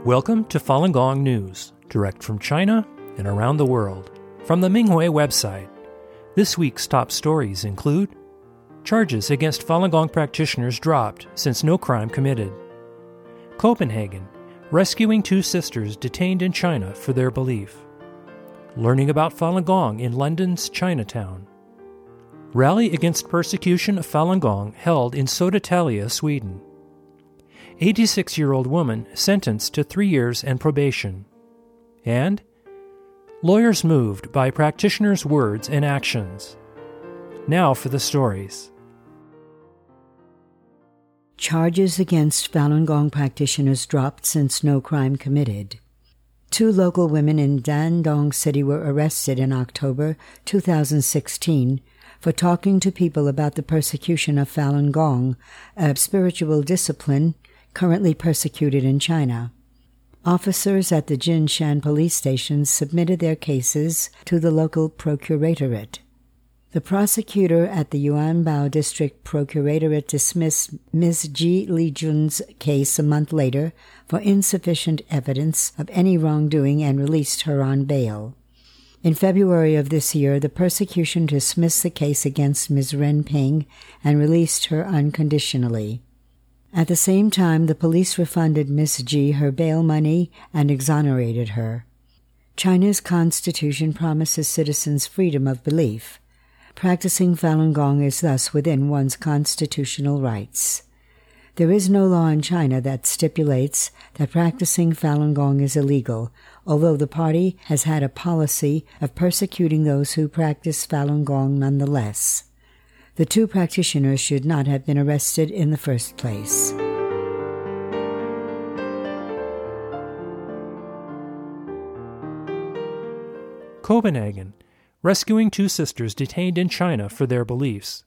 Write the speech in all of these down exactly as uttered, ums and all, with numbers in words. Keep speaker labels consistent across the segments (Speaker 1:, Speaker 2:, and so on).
Speaker 1: Welcome to Falun Gong News, direct from China and around the world. From the Minghui website, this week's top stories include: charges against Falun Gong practitioners dropped since no crime committed. Copenhagen, rescuing two sisters detained in China for their belief. Learning about Falun Gong in London's Chinatown. Rally against persecution of Falun Gong held in Södertälje, Sweden. eighty-six-year-old woman sentenced to three years and probation. And lawyers moved by practitioners' words and actions. Now for the stories.
Speaker 2: Charges against Falun Gong practitioners dropped since no crime committed. Two local women in Dandong City were arrested in October two thousand sixteen for talking to people about the persecution of Falun Gong, a spiritual discipline currently persecuted in China. Officers at the Jinshan police station submitted their cases to the local procuratorate. The prosecutor at the Yuanbao District Procuratorate dismissed Miz Ji Lijun's case a month later for insufficient evidence of any wrongdoing and released her on bail. In February of this year, the prosecution dismissed the case against Miz Ren Ping and released her unconditionally. At the same time, the police refunded Miss Ji her bail money and exonerated her. China's constitution promises citizens freedom of belief. Practicing Falun Gong is thus within one's constitutional rights. There is no law in China that stipulates that practicing Falun Gong is illegal, although the party has had a policy of persecuting those who practice Falun Gong nonetheless. The two practitioners should not have been arrested in the first place.
Speaker 1: Copenhagen, rescuing two sisters detained in China for their beliefs.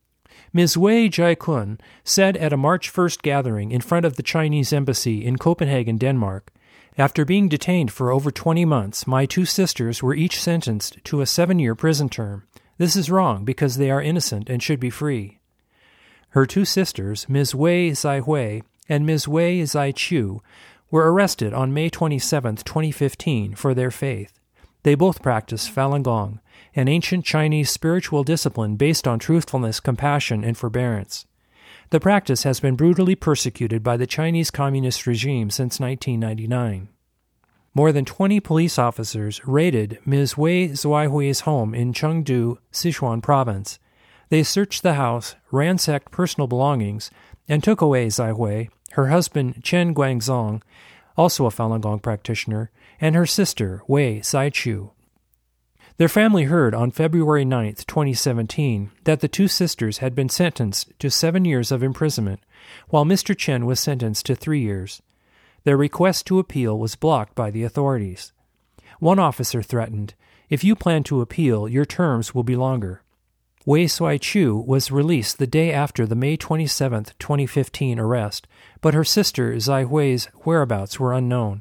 Speaker 1: Miz Wei Jiakun said at a March first gathering in front of the Chinese embassy in Copenhagen, Denmark, "After being detained for over twenty months, my two sisters were each sentenced to a seven-year prison term. This is wrong because they are innocent and should be free." Her two sisters, Miz Wei Zaihui and Miz Wei Zaiqiu, were arrested on May twenty-seventh, twenty fifteen, for their faith. They both practice Falun Gong, an ancient Chinese spiritual discipline based on truthfulness, compassion, and forbearance. The practice has been brutally persecuted by the Chinese Communist regime since nineteen ninety-nine. More than twenty police officers raided Miz Wei Zaihui's home in Chengdu, Sichuan province. They searched the house, ransacked personal belongings, and took away Zaihui, her husband Chen Guangzong, also a Falun Gong practitioner, and her sister Wei Zaiqiu. Their family heard on February ninth, twenty seventeen, that the two sisters had been sentenced to seven years of imprisonment, while Mister Chen was sentenced to three years. Their request to appeal was blocked by the authorities. One officer threatened, "If you plan to appeal, your terms will be longer." Wei Zaiqiu was released the day after the May twenty-seventh, twenty fifteen arrest, but her sister Zaihui's whereabouts were unknown.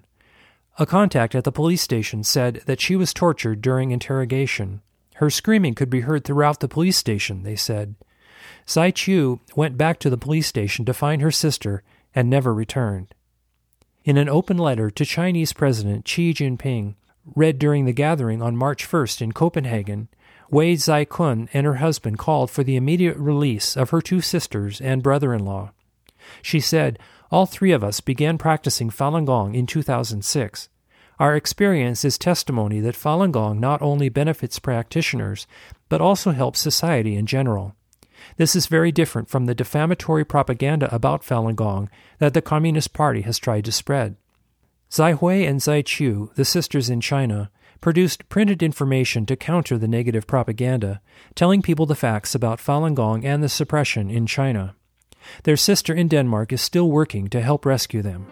Speaker 1: A contact at the police station said that she was tortured during interrogation. Her screaming could be heard throughout the police station, they said. Zaiqiu went back to the police station to find her sister and never returned. In an open letter to Chinese President Xi Jinping, read during the gathering on March first in Copenhagen, Wei Zaiqiu and her husband called for the immediate release of her two sisters and brother-in-law. She said, "All three of us began practicing Falun Gong in two thousand six. Our experience is testimony that Falun Gong not only benefits practitioners, but also helps society in general. This is very different from the defamatory propaganda about Falun Gong that the Communist Party has tried to spread." Zaihui and Zaiqiu, the sisters in China, produced printed information to counter the negative propaganda, telling people the facts about Falun Gong and the suppression in China. Their sister in Denmark is still working to help rescue them.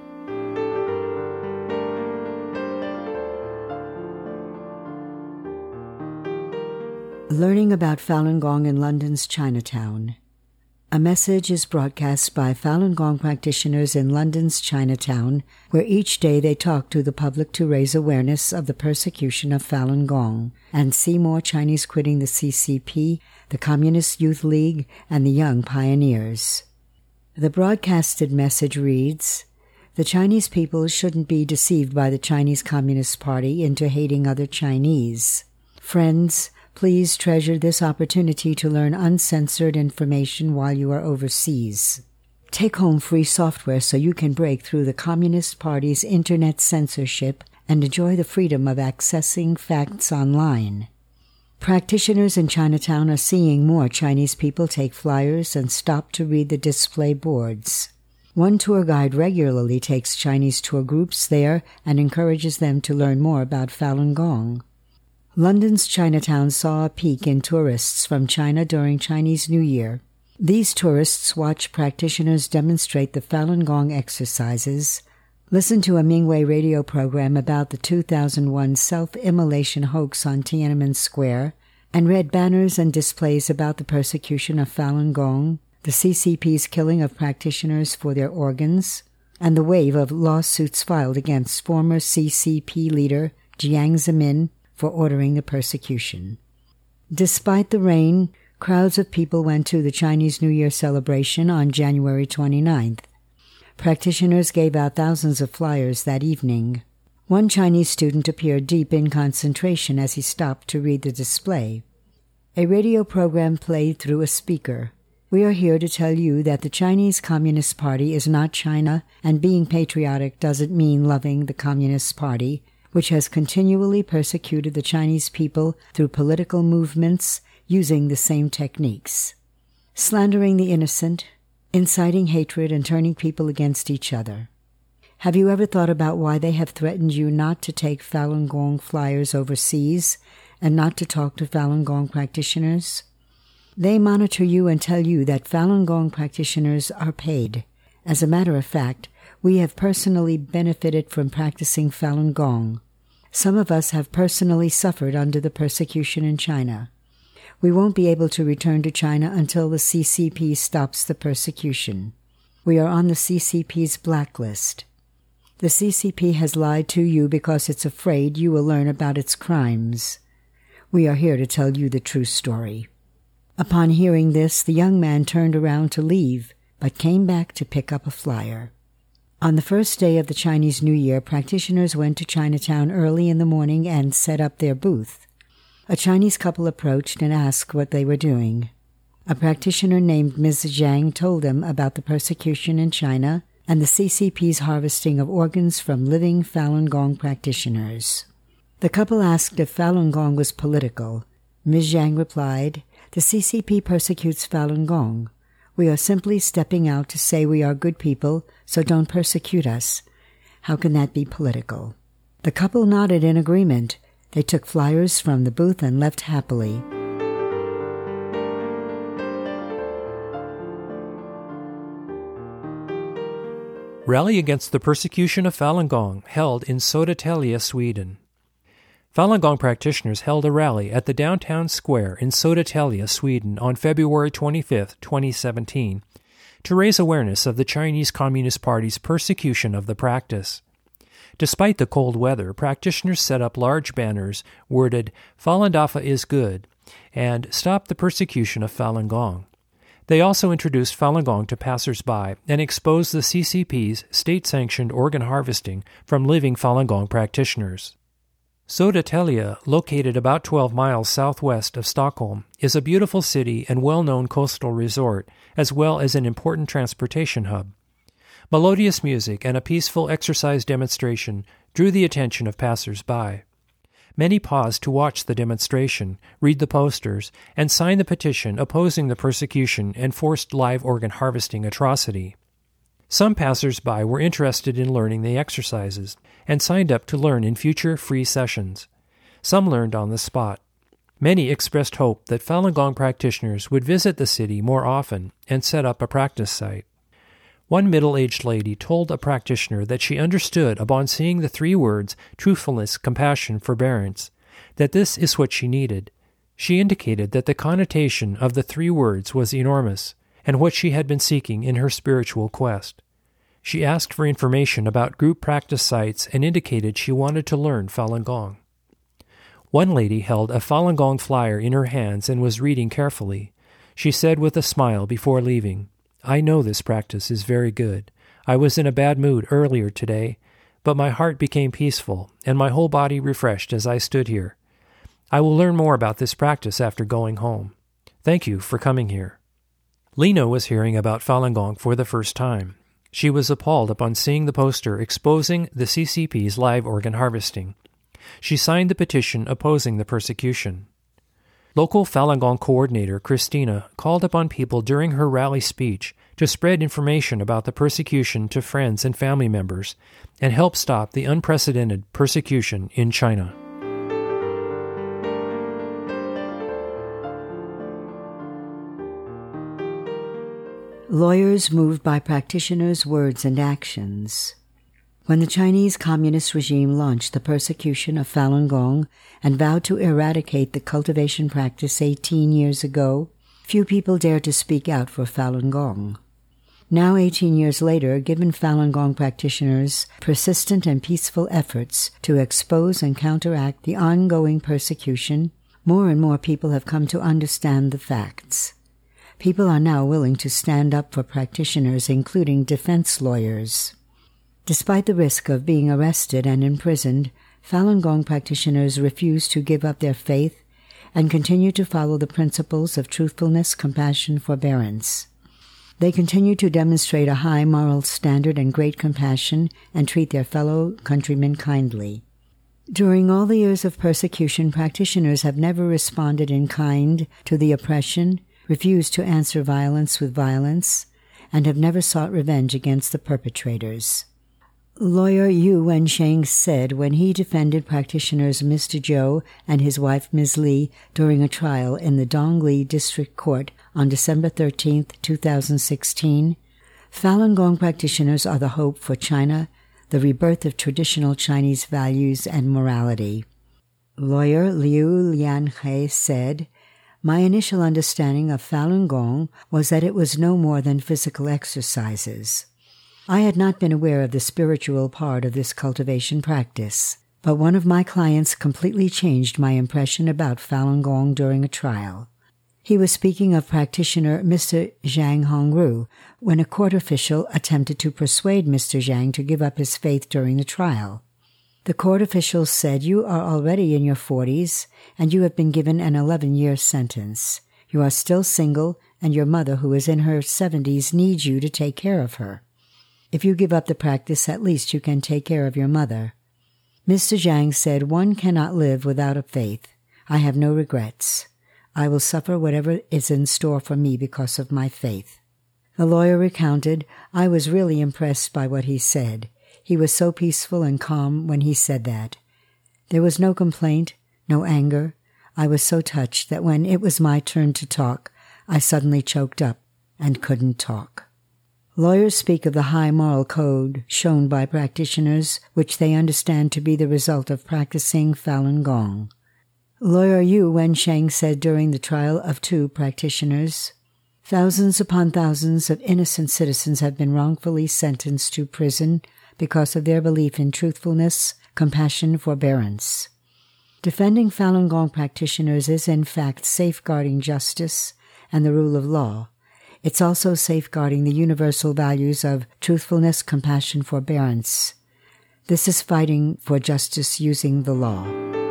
Speaker 2: Learning about Falun Gong in London's Chinatown. A message is broadcast by Falun Gong practitioners in London's Chinatown, where each day they talk to the public to raise awareness of the persecution of Falun Gong and see more Chinese quitting the C C P, the Communist Youth League, and the Young Pioneers. The broadcasted message reads, The Chinese people shouldn't be deceived by the Chinese Communist Party into hating other Chinese. Friends, please treasure this opportunity to learn uncensored information while you are overseas. Take home free software so you can break through the Communist Party's internet censorship and enjoy the freedom of accessing facts online. Practitioners in Chinatown are seeing more Chinese people take flyers and stop to read the display boards. One tour guide regularly takes Chinese tour groups there and encourages them to learn more about Falun Gong. London's Chinatown saw a peak in tourists from China during Chinese New Year. These tourists watch practitioners demonstrate the Falun Gong exercises, listen to a Minghui radio program about the two thousand one self-immolation hoax on Tiananmen Square, and read banners and displays about the persecution of Falun Gong, the C C P's killing of practitioners for their organs, and the wave of lawsuits filed against former C C P leader Jiang Zemin for ordering the persecution. Despite the rain, crowds of people went to the Chinese New Year celebration on January twenty-ninth. Practitioners gave out thousands of flyers that evening. One Chinese student appeared deep in concentration as he stopped to read the display. A radio program played through a speaker. We are here to tell you that the Chinese Communist Party is not China, and being patriotic doesn't mean loving the Communist Party, which has continually persecuted the Chinese people through political movements using the same techniques. Slandering the innocent, inciting hatred, and turning people against each other. Have you ever thought about why they have threatened you not to take Falun Gong flyers overseas and not to talk to Falun Gong practitioners? They monitor you and tell you that Falun Gong practitioners are paid. As a matter of fact, we have personally benefited from practicing Falun Gong. Some of us have personally suffered under the persecution in China. We won't be able to return to China until the C C P stops the persecution. We are on the C C P's blacklist. The C C P has lied to you because it's afraid you will learn about its crimes. We are here to tell you the true story. Upon hearing this, the young man turned around to leave, but came back to pick up a flyer. On the first day of the Chinese New Year, practitioners went to Chinatown early in the morning and set up their booth. A Chinese couple approached and asked what they were doing. A practitioner named Miz Zhang told them about the persecution in China and the C C P's harvesting of organs from living Falun Gong practitioners. The couple asked if Falun Gong was political. Miz Zhang replied, "The C C P persecutes Falun Gong. We are simply stepping out to say we are good people, so don't persecute us. How can that be political?" The couple nodded in agreement. They took flyers from the booth and left happily.
Speaker 1: Rally against the persecution of Falun Gong held in Södertälje, Sweden. Falun Gong practitioners held a rally at the downtown square in Södertälje, Sweden on February twenty-fifth, twenty seventeen, to raise awareness of the Chinese Communist Party's persecution of the practice. Despite the cold weather, practitioners set up large banners worded, "Falun Dafa is good," and "Stop the persecution of Falun Gong." They also introduced Falun Gong to passers-by and exposed the C C P's state-sanctioned organ harvesting from living Falun Gong practitioners. Södertälje, located about twelve miles southwest of Stockholm, is a beautiful city and well-known coastal resort, as well as an important transportation hub. Melodious music and a peaceful exercise demonstration drew the attention of passers-by. Many paused to watch the demonstration, read the posters, and sign the petition opposing the persecution and forced live organ harvesting atrocity. Some passers-by were interested in learning the exercises and signed up to learn in future free sessions. Some learned on the spot. Many expressed hope that Falun Gong practitioners would visit the city more often and set up a practice site. One middle-aged lady told a practitioner that she understood upon seeing the three words, truthfulness, compassion, forbearance, that this is what she needed. She indicated that the connotation of the three words was enormous, and what she had been seeking in her spiritual quest. She asked for information about group practice sites and indicated she wanted to learn Falun Gong. One lady held a Falun Gong flyer in her hands and was reading carefully. She said with a smile before leaving, "I know this practice is very good. I was in a bad mood earlier today, but my heart became peaceful and my whole body refreshed as I stood here. I will learn more about this practice after going home. Thank you for coming here." Lena was hearing about Falun Gong for the first time. She was appalled upon seeing the poster exposing the C C P's live organ harvesting. She signed the petition opposing the persecution. Local Falun Gong coordinator Christina called upon people during her rally speech to spread information about the persecution to friends and family members and help stop the unprecedented persecution in China.
Speaker 2: Lawyers moved by practitioners' words and actions. When the Chinese Communist regime launched the persecution of Falun Gong and vowed to eradicate the cultivation practice eighteen years ago, few people dared to speak out for Falun Gong. Now, eighteen years later, given Falun Gong practitioners' persistent and peaceful efforts to expose and counteract the ongoing persecution, more and more people have come to understand the facts. People are now willing to stand up for practitioners, including defense lawyers. Despite the risk of being arrested and imprisoned, Falun Gong practitioners refuse to give up their faith and continue to follow the principles of truthfulness, compassion, forbearance. They continue to demonstrate a high moral standard and great compassion and treat their fellow countrymen kindly. During all the years of persecution, practitioners have never responded in kind to the oppression, refused to answer violence with violence, and have never sought revenge against the perpetrators. Lawyer Yu Wensheng said when he defended practitioners Mister Zhou and his wife Miz Li during a trial in the Dongli District Court on December thirteenth, two thousand sixteen, Falun Gong practitioners are the hope for China, the rebirth of traditional Chinese values and morality. Lawyer Liu Lianhe said, "My initial understanding of Falun Gong was that it was no more than physical exercises. I had not been aware of the spiritual part of this cultivation practice, but one of my clients completely changed my impression about Falun Gong during a trial. He was speaking of practitioner Mister Zhang Hongru when a court official attempted to persuade Mister Zhang to give up his faith during the trial. The court official said, 'You are already in your forties, and you have been given an eleven-year sentence. You are still single, and your mother, who is in her seventies, needs you to take care of her. If you give up the practice, at least you can take care of your mother.' Mister Zhang said, 'One cannot live without a faith. I have no regrets. I will suffer whatever is in store for me because of my faith.' The lawyer recounted, 'I was really impressed by what he said. He was so peaceful and calm when he said that. There was no complaint, no anger. I was so touched that when it was my turn to talk, I suddenly choked up and couldn't talk.' Lawyers speak of the high moral code shown by practitioners, which they understand to be the result of practicing Falun Gong. Lawyer Yu Wensheng said during the trial of two practitioners, "Thousands upon thousands of innocent citizens have been wrongfully sentenced to prison because of their belief in truthfulness, compassion, forbearance. Defending Falun Gong practitioners is in fact safeguarding justice and the rule of law. It's also safeguarding the universal values of truthfulness, compassion, forbearance. This is fighting for justice using the law."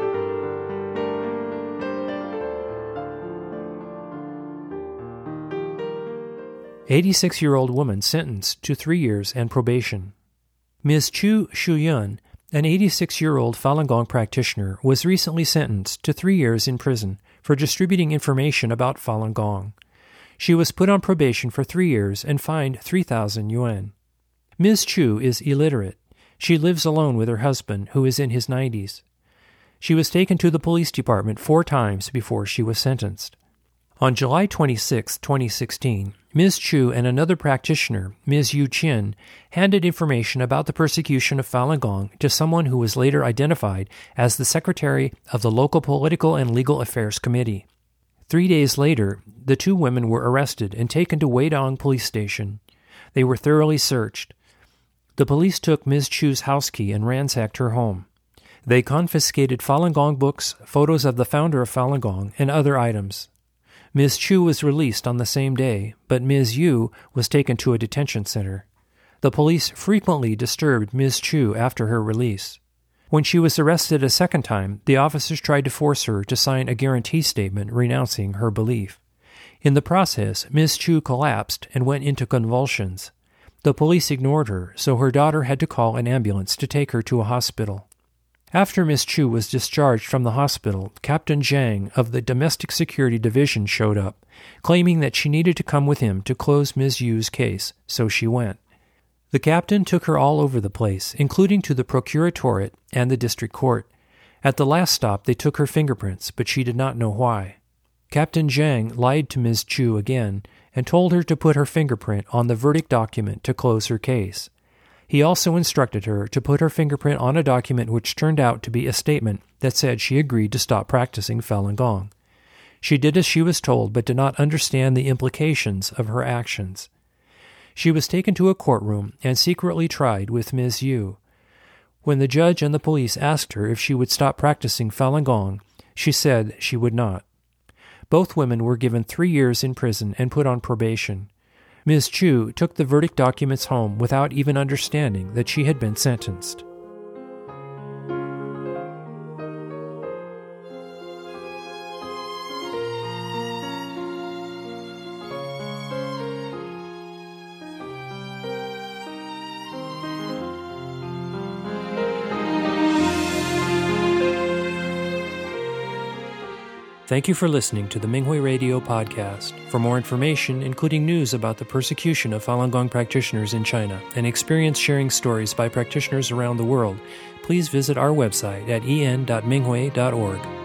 Speaker 1: eighty-six-year-old woman sentenced to three years and probation. Miz Chu Shuyun, an eighty-six-year-old Falun Gong practitioner, was recently sentenced to three years in prison for distributing information about Falun Gong. She was put on probation for three years and fined three thousand yuan. Miz Chu is illiterate. She lives alone with her husband, who is in his nineties. She was taken to the police department four times before she was sentenced. On July twenty-sixth, twenty sixteen, Miz Chu and another practitioner, Miz Yu Qin, handed information about the persecution of Falun Gong to someone who was later identified as the secretary of the local Political and Legal Affairs Committee. Three days later, the two women were arrested and taken to Weidong Police Station. They were thoroughly searched. The police took Miz Chu's house key and ransacked her home. They confiscated Falun Gong books, photos of the founder of Falun Gong, and other items. Miz Chu was released on the same day, but Miz Yu was taken to a detention center. The police frequently disturbed Miz Chu after her release. When she was arrested a second time, the officers tried to force her to sign a guarantee statement renouncing her belief. In the process, Miz Chu collapsed and went into convulsions. The police ignored her, so her daughter had to call an ambulance to take her to a hospital. After Miz Chu was discharged from the hospital, Captain Zhang of the Domestic Security Division showed up, claiming that she needed to come with him to close Miz Yu's case, so she went. The captain took her all over the place, including to the procuratorate and the district court. At the last stop, they took her fingerprints, but she did not know why. Captain Zhang lied to Miz Chu again and told her to put her fingerprint on the verdict document to close her case. He also instructed her to put her fingerprint on a document which turned out to be a statement that said she agreed to stop practicing Falun Gong. She did as she was told, but did not understand the implications of her actions. She was taken to a courtroom and secretly tried with Miz Yu. When the judge and the police asked her if she would stop practicing Falun Gong, she said she would not. Both women were given three years in prison and put on probation. Miz Chu took the verdict documents home without even understanding that she had been sentenced. Thank you for listening to the Minghui Radio podcast. For more information, including news about the persecution of Falun Gong practitioners in China and experience-sharing stories by practitioners around the world, please visit our website at en dot minghui dot org.